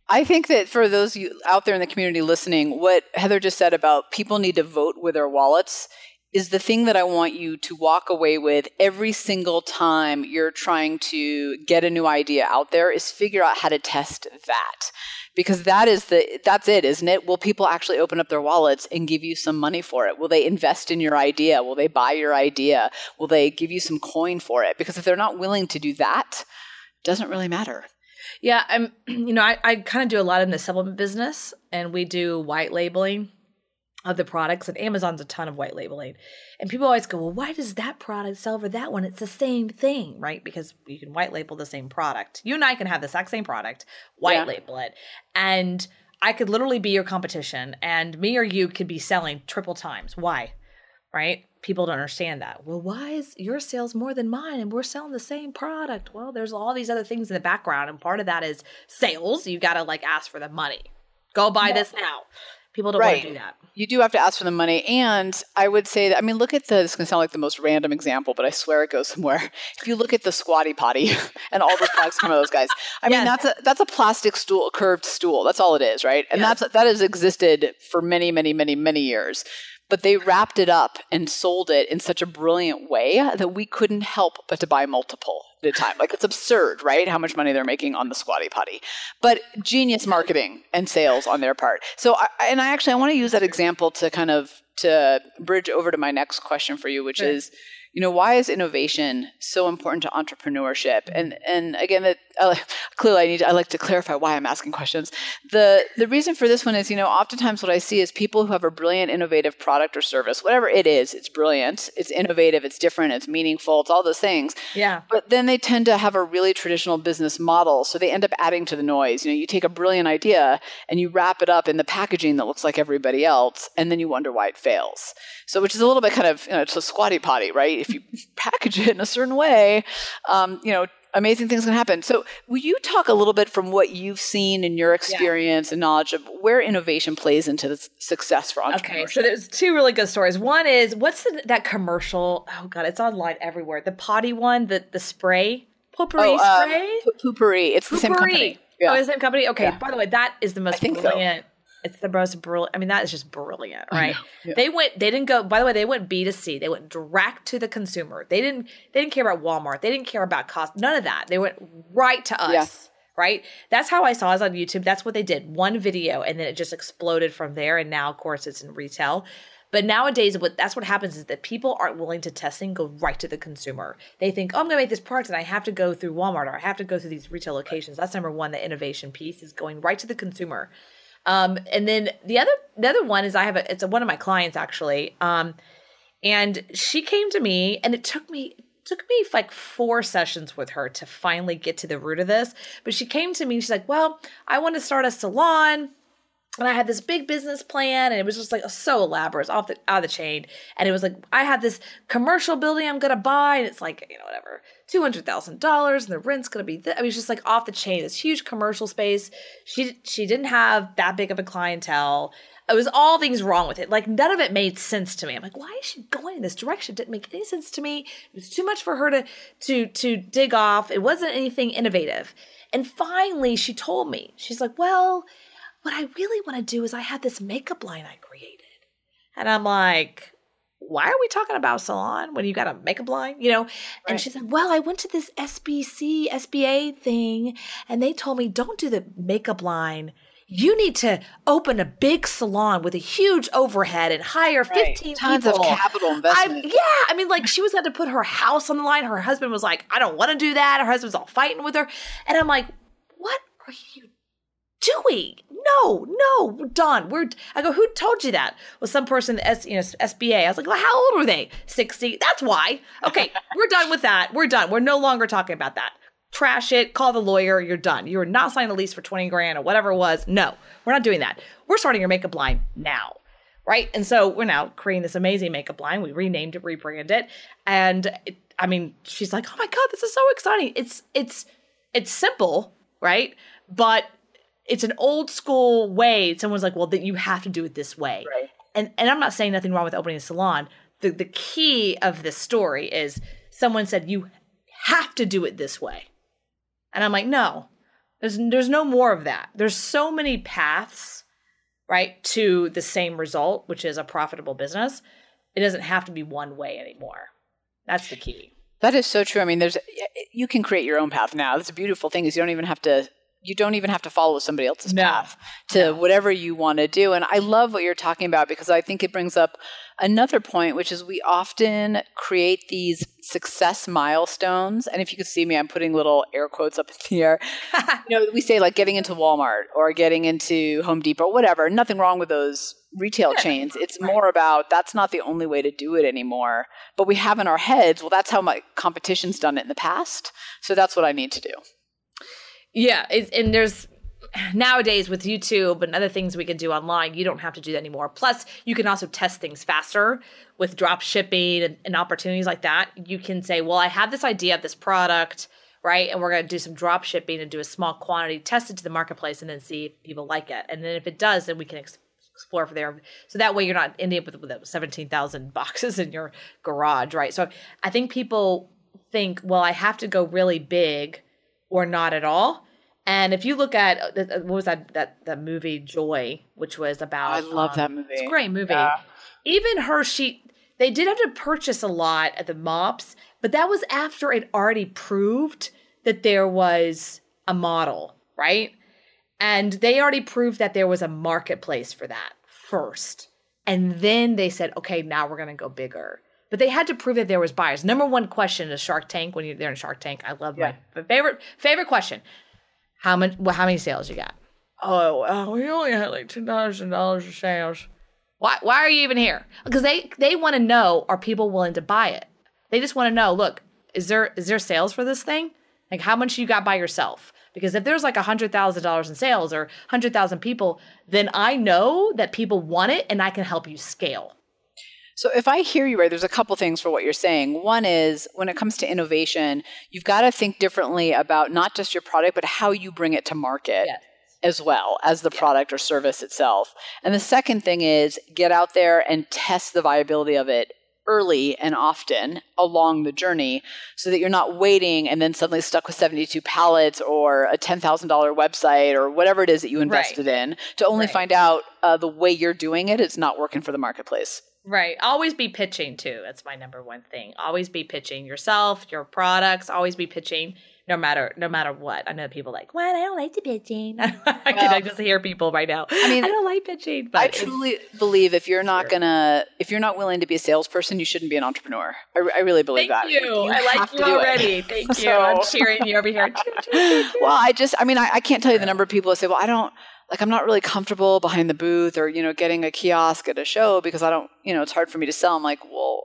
I think that for those of you out there in the community listening, what Heather just said about people need to vote with their wallets is the thing that I want you to walk away with every single time you're trying to get a new idea out there, is figure out how to test that. Because that is the, that's it, isn't it? Will people actually open up their wallets and give you some money for it? Will they invest in your idea? Will they buy your idea? Will they give you some coin for it? Because if they're not willing to do that, it doesn't really matter. Yeah, I'm, you know, I, I kind of do a lot in the supplement business, and we do white labeling of the products, and Amazon's a ton of white labeling. And people always go, well, why does that product sell over that one? It's the same thing, right? Because you can white label the same product. You and I can have the exact same product, white yeah. label it. And I could literally be your competition, and me or you could be selling triple times. Why? Right? People don't understand that. Well, why is your sales more than mine and we're selling the same product? Well, there's all these other things in the background, and part of that is sales. You got to like ask for the money. Go buy yeah. this now. People don't right. want to do that. You do have to ask for the money. And I would say that, I mean, look at the, this is going to sound like the most random example, but I swear it goes somewhere. If you look at the Squatty Potty and all those products come from those guys, I yes. mean, that's a, that's a plastic stool, curved stool. That's all it is, right? And yes. that's, that has existed for many, many, many, many years. But they wrapped it up and sold it in such a brilliant way that we couldn't help but to buy multiple at a time. Like, it's absurd, right? How much money they're making on the Squatty Potty. But genius marketing and sales on their part. So, I, and I actually, I want to use that example to kind of, to bridge over to my next question for you, which sure. is, you know, why is innovation so important to entrepreneurship? And and again, that uh, clearly I need to, I like to clarify why I'm asking questions. The the reason for this one is, you know, oftentimes what I see is people who have a brilliant, innovative product or service, whatever it is, it's brilliant, it's innovative, it's different, it's meaningful, it's all those things. Yeah. But then they tend to have a really traditional business model, so they end up adding to the noise. You know, you take a brilliant idea and you wrap it up in the packaging that looks like everybody else, and then you wonder why it fails. So, which is a little bit kind of, you know, it's a Squatty Potty, right? If you package it in a certain way, um, you know, amazing things can happen. So will you talk a little bit from what you've seen in your experience yeah. and knowledge of where innovation plays into the success for entrepreneurship? Okay, so there's two really good stories. One is, what's the, that commercial? Oh God, it's online everywhere. The potty one, the, the spray, Poo-Pourri oh, spray? Um, Poo-Pourri. It's the same company. Yeah. Oh, it's the same company? Okay, yeah. By the way, that is the most brilliant. So. It's the most brilliant. I mean, that is just brilliant, right? Yeah. They went, they didn't go, by the way, they went B to C. They went direct to the consumer. They didn't, they didn't care about Walmart. They didn't care about cost. None of that. They went right to us, yeah. right? That's how I saw it on YouTube. That's what they did. One video, and then it just exploded from there. And now, of course, it's in retail. But nowadays, what that's what happens is that people aren't willing to test and go right to the consumer. They think, oh, I'm going to make this product and I have to go through Walmart or I have to go through these retail locations. That's number one, the innovation piece is going right to the consumer. Um, and then the other, the other one is I have a, it's a, one of my clients actually. Um, and she came to me, and it took me, it took me like four sessions with her to finally get to the root of this. But she came to me, she's like, well, I want to start a salon. And I had this big business plan, and it was just like so elaborate, it's off the out of the chain. And it was like, I have this commercial building I'm gonna buy, and it's like, you know, whatever, two hundred thousand dollars, and the rent's gonna be. Th- I mean, it's just like off the chain. This huge commercial space. She she didn't have that big of a clientele. It was all things wrong with it. Like, none of it made sense to me. I'm like, why is she going in this direction? It didn't make any sense to me. It was too much for her to to to dig off. It wasn't anything innovative. And finally, she told me, she's like, well, what I really want to do is I have this makeup line I created. And I'm like, why are we talking about salon when you got a makeup line? You know? Right. And she said, well, I went to this S B C, S B A thing, and they told me, don't do the makeup line. You need to open a big salon with a huge overhead and hire right. fifteen Tons people. Tons of capital investment. I, yeah. I mean, like, she was going to put her house on the line. Her husband was like, I don't want to do that. Her husband's all fighting with her. And I'm like, what are you doing? No, no, we're done. We're. I go, who told you that? Well, some person, the S, you know, S B A. I was like, well, how old were they? sixty. That's why. Okay, we're done with that. We're done. We're no longer talking about that. Trash it. Call the lawyer. You're done. You are not signing a lease for twenty grand or whatever it was. No, we're not doing that. We're starting your makeup line now, right? And so we're now creating this amazing makeup line. We renamed it, rebranded it, and it, I mean, she's like, oh my God, this is so exciting. It's it's it's simple, right? But it's an old school way. Someone's like, well, that you have to do it this way. Right. And and I'm not saying nothing wrong with opening a salon. The the key of this story is someone said, you have to do it this way. And I'm like, no, There's there's no more of that. There's so many paths, right, to the same result, which is a profitable business. It doesn't have to be one way anymore. That's the key. That is so true. I mean, there's you can create your own path now. That's a beautiful thing is you don't even have to you don't even have to follow somebody else's no. path to no. whatever you want to do. And I love what you're talking about because I think it brings up another point, which is we often create these success milestones. And if you could see me, I'm putting little air quotes up in the air. You know, we say like getting into Walmart or getting into Home Depot, whatever. Nothing wrong with those retail yeah, chains. It's right. more about that's not the only way to do it anymore. But we have in our heads, well, that's how my competition's done it in the past. So that's what I need to do. Yeah. It's, and there's nowadays with YouTube and other things we can do online, you don't have to do that anymore. Plus, you can also test things faster with drop shipping and, and opportunities like that. You can say, well, I have this idea of this product, right? And we're going to do some drop shipping and do a small quantity, test it to the marketplace, and then see if people like it. And then if it does, then we can ex- explore from there. So that way you're not ending up with, with seventeen thousand boxes in your garage, right? So I think people think, well, I have to go really big or not at all. And if you look at, what was that that, that movie, Joy, which was about... I love um, that movie. It's a great movie. Yeah. Even her, she, they did have to purchase a lot at the MOPS, but that was after it already proved that there was a model, right? And they already proved that there was a marketplace for that first. And then they said, okay, now we're going to go bigger. But they had to prove that there was buyers. Number one question is Shark Tank. When you're there in Shark Tank, I love yeah. my favorite favorite question. How much? Well, how many sales you got? Oh, uh, we only had like ten thousand dollars of sales. Why? Why are you even here? Because they they want to know: are people willing to buy it? They just want to know. Look, is there is there sales for this thing? Like how much you got by yourself? Because if there's like a hundred thousand dollars in sales or hundred thousand people, then I know that people want it, and I can help you scale. So if I hear you right, there's a couple things for what you're saying. One is when it comes to innovation, you've got to think differently about not just your product, but how you bring it to market yes. as well as the yeah. product or service itself. And the second thing is get out there and test the viability of it early and often along the journey so that you're not waiting and then suddenly stuck with seventy-two pallets or a ten thousand dollars website or whatever it is that you invested right. in to only right. find out uh, the way you're doing it is not working for the marketplace. Right. Always be pitching too. That's my number one thing. Always be pitching yourself, your products. Always be pitching, no matter no matter what. I know people are like, well, I don't like to pitching. I can well, I just hear people right now. I mean, I don't like pitching. But I truly believe if you're not true. gonna, if you're not willing to be a salesperson, you shouldn't be an entrepreneur. I, I really believe Thank that. You. You I like you already. Thank you. So, I'm cheering you over here. Well, I just, I mean, I, I can't tell you the number of people that say, well, I don't. Like, I'm not really comfortable behind the booth or, you know, getting a kiosk at a show because I don't, you know, it's hard for me to sell. I'm like, well,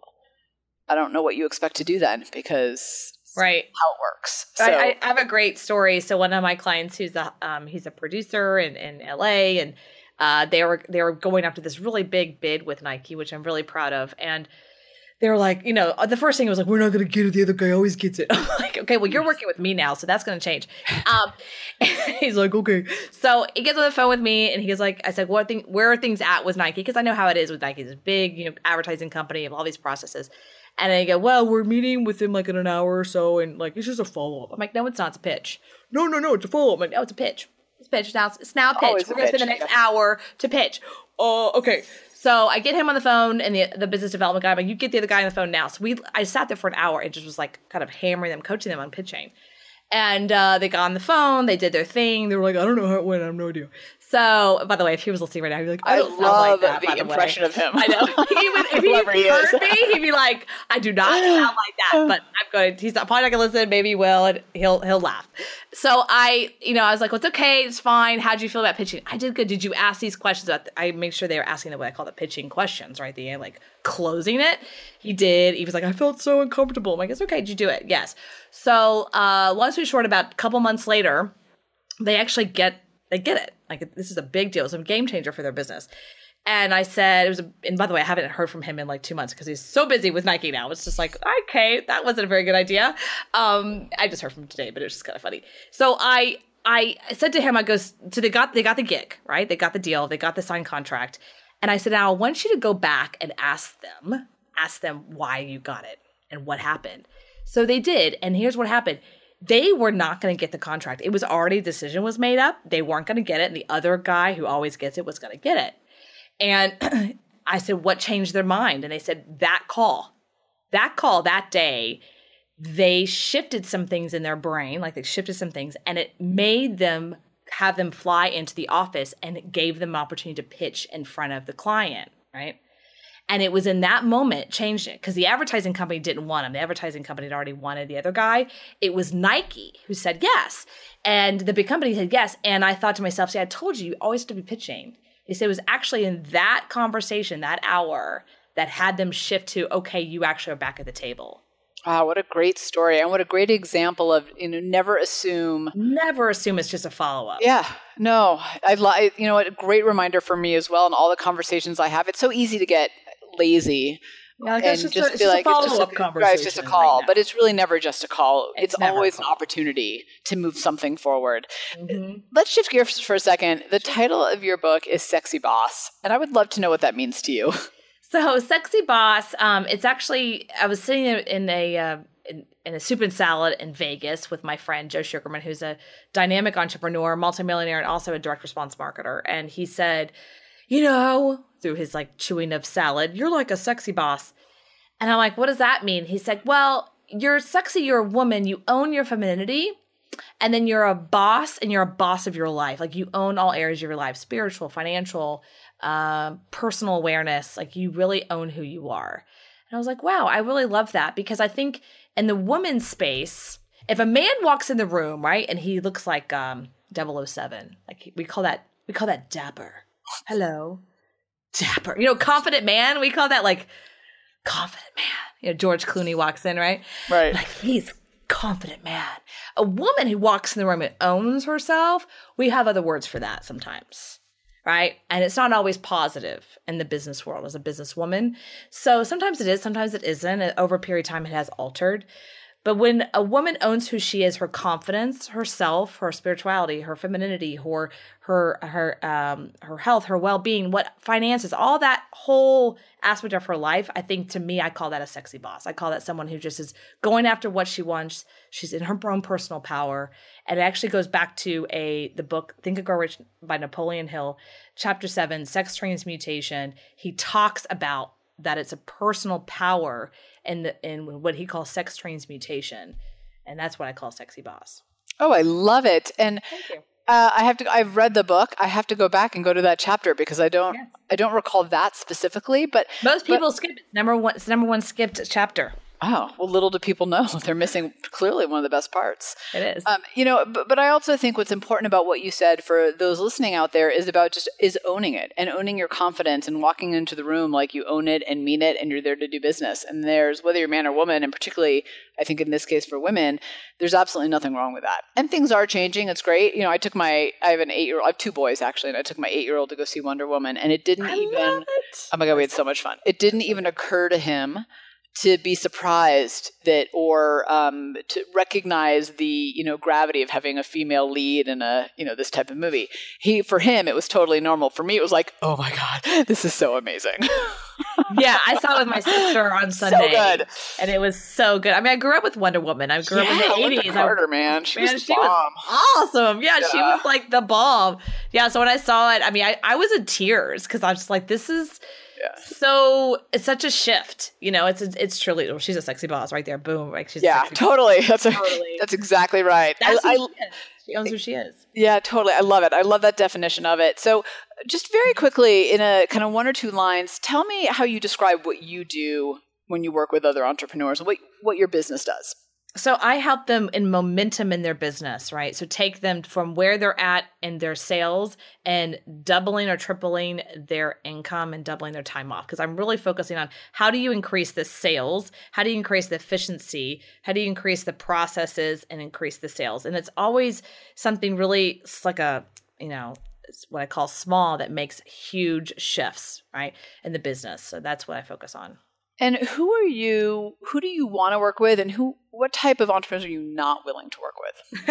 I don't know what you expect to do then because right. how it works. So. I, I have a great story. So one of my clients who's a, um, he's a producer in, in L A and uh, they were, they were going after this really big bid with Nike, which I'm really proud of. And they were like, you know, the first thing was like, we're not going to get it. The other guy always gets it. I'm like, okay, well, you're working with me now, so that's going to change. Um, he's like, okay. So he gets on the phone with me, and he's like, I said, what thing, where are things at with Nike? Because I know how it is with Nike. It's a big, you know, advertising company of all these processes. And they go, well, we're meeting with him like in an hour or so, and like, it's just a follow-up. I'm like, no, it's not. It's a pitch. No, no, no, it's a follow-up. I'm like, no, it's a pitch. It's a pitch. Now, it's now a pitch. Always we're a going to pitch. spend the next yeah. hour to pitch. Oh, uh, okay. So I get him on the phone and the the business development guy, but you get the other guy on the phone now. So we, I sat there for an hour and just was like kind of hammering them, coaching them on pitching. And uh, they got on the phone, they did their thing. They were like, I don't know how it went, I have no idea. So, by the way, if he was listening right now, he'd be like, I, I don't love sound like that, the by the impression way. of him. I know. He would, if he heard he me, he'd be like, I do not sound like that, but I'm going to, he's not, probably not going to listen, maybe he will, and he'll, he'll laugh. So I, you know, I was like, well, it's okay, it's fine. How'd you feel about pitching? I did good. Did you ask these questions? About the, I make sure they were asking the what I call the pitching questions, right? The end, like closing it. He did. He was like, I felt so uncomfortable. I'm like, it's okay. Did you do it? Yes. So uh, long story short, about a couple months later, they actually get, they get it. Like, this is a big deal. It's a game changer for their business. And I said, it was, a, and by the way, I haven't heard from him in like two months because he's so busy with Nike now. It's just like, okay, that wasn't a very good idea. Um, I just heard from him today, but it was just kind of funny. So I, I said to him, I go, so they got, they got the gig, right? They got the deal. They got the signed contract. And I said, now I want you to go back and ask them, ask them why you got it and what happened. So they did. And here's what happened. they were not going to get the contract. It was already, a decision was made up. They weren't going to get it. And the other guy who always gets it was going to get it. And I said, what changed their mind? And they said, that call, that call that day, they shifted some things in their brain, like they shifted some things, and it made them have them fly into the office, and it gave them opportunity to pitch in front of the client, right? And it was in that moment, changed it, because the advertising company didn't want him. The advertising company had already wanted the other guy. It was Nike who said yes. And the big company said yes. And I thought to myself, see, I told you, you always have to be pitching. They said it was actually in that conversation, that hour, that had them shift to, okay, you actually are back at the table. Wow, what a great story. And what a great example of, you know, never assume. Never assume it's just a follow-up. Yeah, no. I, I You know what, a great reminder for me as well in all the conversations I have. It's so easy to get lazy. Yeah, like and it's just, just a, it's be just like, a follow-up it's just a, conversation. Right, it's just a call. Right, but it's really never just a call. It's, It's always an opportunity to move something forward. Mm-hmm. Let's shift gears for a second. The title of your book is Sexy Boss. And I would love to know what that means to you. So Sexy Boss, um, it's actually, I was sitting in a, uh, in, in a soup and salad in Vegas with my friend Joe Sugarman, who's a dynamic entrepreneur, multimillionaire, and also a direct response marketer. And he said, you know, through his like chewing of salad, you're like a sexy boss. And I'm like, what does that mean? He said, well, you're sexy, you're a woman, you own your femininity, and then you're a boss, and you're a boss of your life. Like you own all areas of your life, spiritual, financial, uh, personal awareness. Like you really own who you are. And I was like, wow, I really love that, because I think in the woman's space, if a man walks in the room, right, and he looks like um, double oh seven, like we call that, we call that dapper. Hello, dapper. You know, confident man. We call that like confident man. You know, George Clooney walks in, right? Right. Like he's confident man. A woman who walks in the room and owns herself, we have other words for that sometimes, right? And it's not always positive in the business world as a businesswoman. So sometimes it is, sometimes it isn't. And over a period of time, it has altered. But when a woman owns who she is, her confidence, herself, her spirituality, her femininity, her her her um her health, her well-being, what finances, all that whole aspect of her life, I think to me, I call that a sexy boss. I call that someone who just is going after what she wants. She's in her own personal power. And it actually goes back to a the book Think and Grow Rich by Napoleon Hill, chapter seven, Sex Transmutation. He talks about that it's a personal power in the in what he calls sex transmutation, and that's what I call sexy boss. Oh, I love it. And Thank you. Uh, I have to. I've read the book. I have to go back and go to that chapter because I don't. Yes. I don't recall that specifically. But Most people but, skip it. It's number one. It's number one skipped chapter. Oh, well, little do people know they're missing clearly one of the best parts. It is. Um, you know, but, but I also think what's important about what you said for those listening out there is about just is owning it and owning your confidence and walking into the room like you own it and mean it and you're there to do business. And there's, whether you're man or woman, and particularly I think in this case for women, there's absolutely nothing wrong with that. And things are changing. It's great. You know, I took my, I have an eight-year-old, I have two boys actually, and I took my eight-year-old to go see Wonder Woman, and it didn't I even, love it. oh my God, we had so much fun. It didn't even occur to him to be surprised that, or um, to recognize the, you know, gravity of having a female lead in a, you know, this type of movie. He, for him, it was totally normal. For me, it was like, oh my God, this is so amazing. Yeah, I saw it with my sister on Sunday. So good. And it was so good. I mean, I grew up with Wonder Woman. I grew yeah, up in the Linda eighties. Carter, man. She man, was she bomb. was awesome. Yeah, Yeah. she was like the bomb. Yeah, so when I saw it, I mean, I, I was in tears because I was just like, this is Yeah. so, it's such a shift. You know, it's it's truly, well, she's a sexy boss right there. Boom. Like she's a Yeah, sexy totally. That's a, Totally. that's exactly right. That's I, who I, she is. She owns who she is. Yeah, totally. I love it. I love that definition of it. So just very quickly, in a kind of one or two lines, tell me how you describe what you do when you work with other entrepreneurs, what what your business does. So I help them in momentum in their business, right? So take them from where they're at in their sales and doubling or tripling their income and doubling their time off. Because I'm really focusing on how do you increase the sales? How do you increase the efficiency? How do you increase the processes and increase the sales? And it's always something really, it's like a, you know, it's what I call small that makes huge shifts, right, in the business. So that's what I focus on. And who are you, who do you want to work with, and who what type of entrepreneurs are you not willing to work with?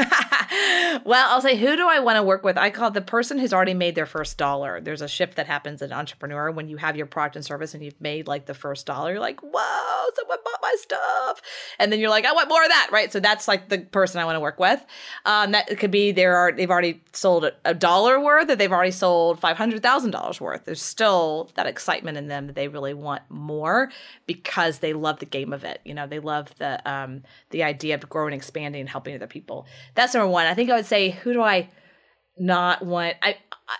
Well, I'll say, who do I want to work with? I call it the person who's already made their first dollar. There's a shift that happens in entrepreneur when you have your product and service and you've made like the first dollar. You're like, whoa, someone bought my stuff. And then you're like, I want more of that, right? So that's like the person I want to work with. Um, that could be there are they've already sold a, a dollar worth, or they've already sold five hundred thousand dollars worth. There's still that excitement in them that they really want more because they love the game of it. You know, they love the um, the idea of growing, expanding, and helping other people. That's number one. I think I would say, who do I not want? I,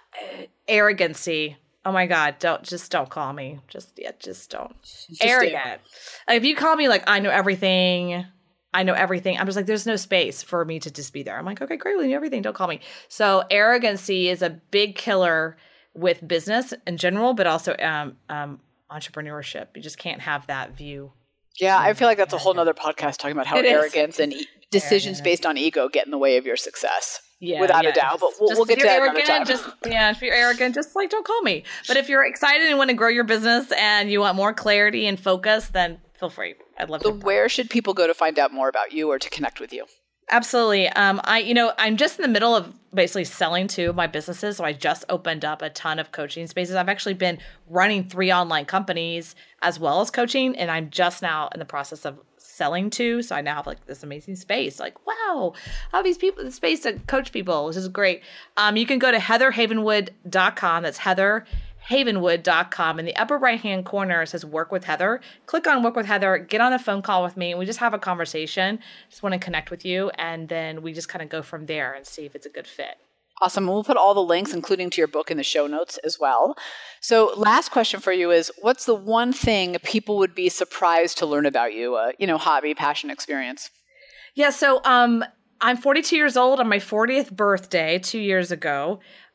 I arrogancy. Oh my God, don't just don't call me. Just yeah, just don't. Just Arrogant. Like, if you call me like I know everything, I know everything. I'm just like, there's no space for me to just be there. I'm like, okay, great, we know everything. Don't call me. So arrogancy is a big killer with business in general, but also um, um, entrepreneurship. You just can't have that view. Yeah, I feel like that's a whole nother podcast talking about how it arrogance is. and e- decisions arrogant. based on ego get in the way of your success. Yeah, without yeah. a doubt. But we'll, we'll get to that another time. Just, yeah, if you're arrogant, just like don't call me. But if you're excited and want to grow your business and you want more clarity and focus, then feel free. I'd love so to. So where should people go to find out more about you or to connect with you? Absolutely. Um, I, you know, I'm just in the middle of basically selling two of my businesses. So I just opened up a ton of coaching spaces. I've actually been running three online companies as well as coaching, and I'm just now in the process of selling two. So I now have like this amazing space. Like, wow, all these people, the space to coach people. This is great. Um, you can go to heather havenwood dot com. That's heather havenwood dot com. In the upper right-hand corner, it says Work with Heather. Click on Work with Heather, get on a phone call with me, and we just have a conversation. Just want to connect with you, and then we just kind of go from there and see if it's a good fit. Awesome. We'll put all the links, including to your book, in the show notes as well. So last question for you is, what's the one thing people would be surprised to learn about you? Uh, you know, hobby, passion, experience? Yeah, so um, I'm forty-two years old. On my fortieth birthday, two years ago,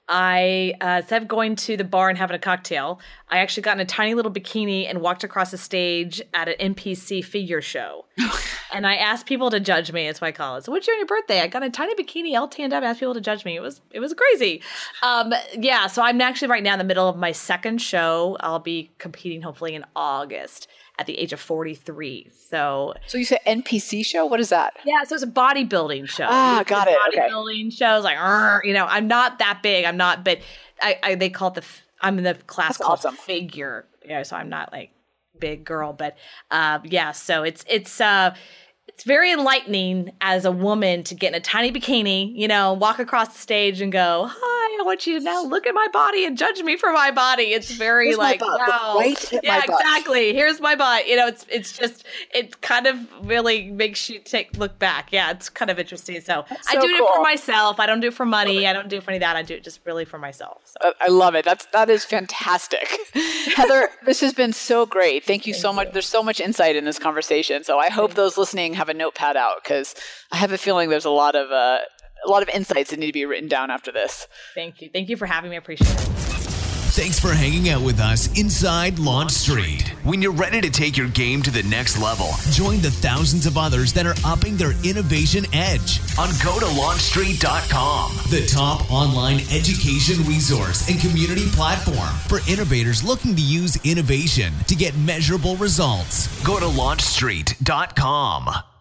I, uh, instead of going to the bar and having a cocktail, I actually got in a tiny little bikini and walked across the stage at an N P C figure show. And I asked people to judge me. That's what I call it. So what's your birthday? I got a tiny bikini all tanned up and asked people to judge me. It was it was crazy. Um, yeah, so I'm actually right now in the middle of my second show. I'll be competing hopefully in August at the age of forty-three. So So you said N P C show? What is that? Yeah, so it's a bodybuilding show. Ah, got it. Bodybuilding okay. shows, like, you know, I'm not that big. I'm not, but I, I they call it the, I'm in the class That's called awesome. figure. Yeah, so I'm not like big girl, but uh, yeah, so it's, it's, uh, it's very enlightening as a woman to get in a tiny bikini, you know, walk across the stage and go, hi, I want you to now look at my body and judge me for my body. It's very Here's like, wow. Right yeah, exactly. Here's my butt. You know, it's it's just, it kind of really makes you take look back. Yeah, it's kind of interesting. So, so I do cool. it for myself. I don't do it for money. I don't do it for any of that. I do it just really for myself. So. I love it. That's, that is fantastic. Heather, this has been so great. Thank you Thank so much. You. There's so much insight in this conversation. So I hope those listening have a notepad out, because I have a feeling there's a lot of uh, a lot of insights that need to be written down after this. Thank you. Thank you for having me. I appreciate it. Thanks for hanging out with us inside Launch Street. When you're ready to take your game to the next level, join the thousands of others that are upping their innovation edge on go to launch street dot com, the top online education resource and community platform for innovators looking to use innovation to get measurable results. Go to launch street dot com.